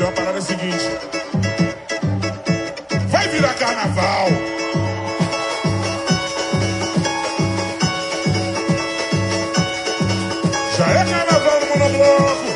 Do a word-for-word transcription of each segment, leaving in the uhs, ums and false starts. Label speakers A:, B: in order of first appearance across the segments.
A: Então a parada é a seguinte: vai virar carnaval. Já é carnaval no monobloco.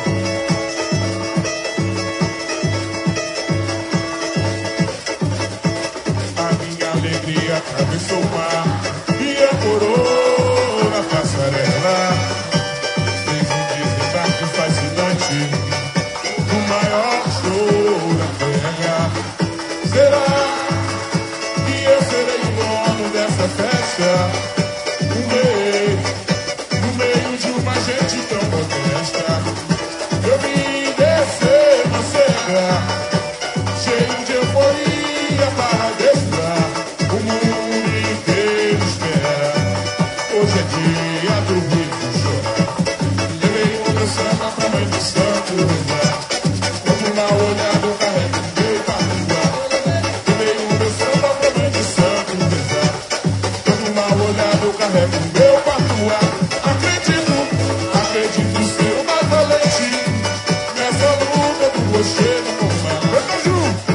A: A minha alegria atravessou o mar e ancorou na passarela. Fez um desembarque fascinante no maior show da terra. Será que eu serei o dono dessa festa? No meio, no meio de uma gente tão modesta, eu vim descer na serra, cheio de euforia para desfrutar. O mundo inteiro espera. Hoje é dia do rico chorar. Levei o meu samba pra mãe do santo rezar. Quando uma olhada eu carrego meu patuá. Levei o meu samba pra mãe do santo rezar. Quando uma olhada eu carrego meu patuá. Acredito, acredito ser o mais valente nessa luta do rochedo com o mar. Canta junto!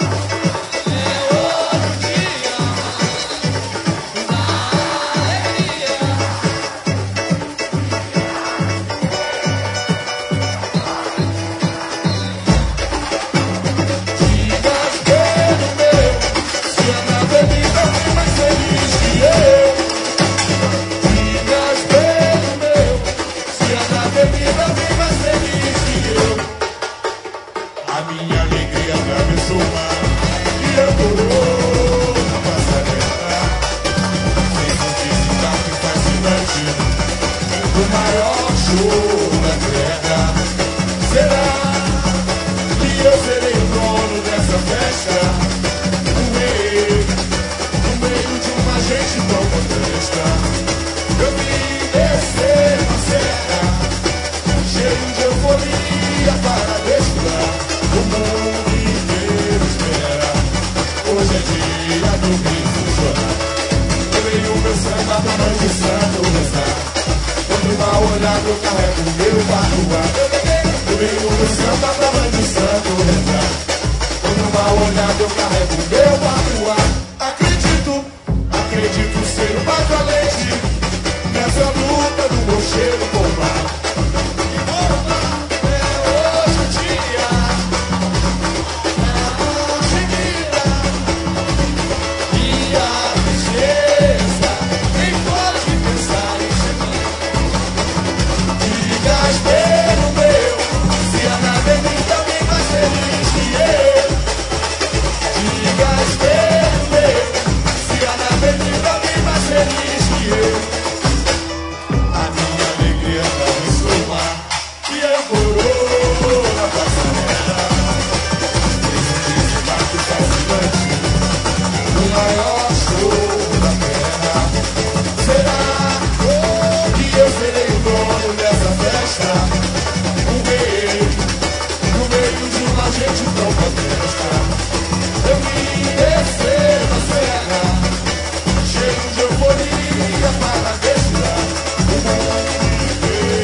A: A minha alegria atravessou o mar e ancorou na passarela. Fez um desembarque fascinante no maior show da terra. Será que eu serei o dono dessa festa? No meio, no meio de uma gente tão modesta, eu vim descer na serra, cheio de euforia para desfrutar. O mundo inteiro espera. Hoje é dia do riso chorar. Levei o meu samba pra mãe de santo rezar. Quando uma olhada eu carrego o meu patuá. Levei o meu samba pra mãe de santo rezar. Quando uma olhada eu carrego o meu patuá. Acredito, acredito ser o mais valente nessa luta do rochedo com o mar.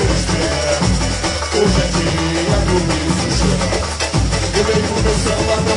A: Hoje é dia do riso chorar. Eu venho no samba.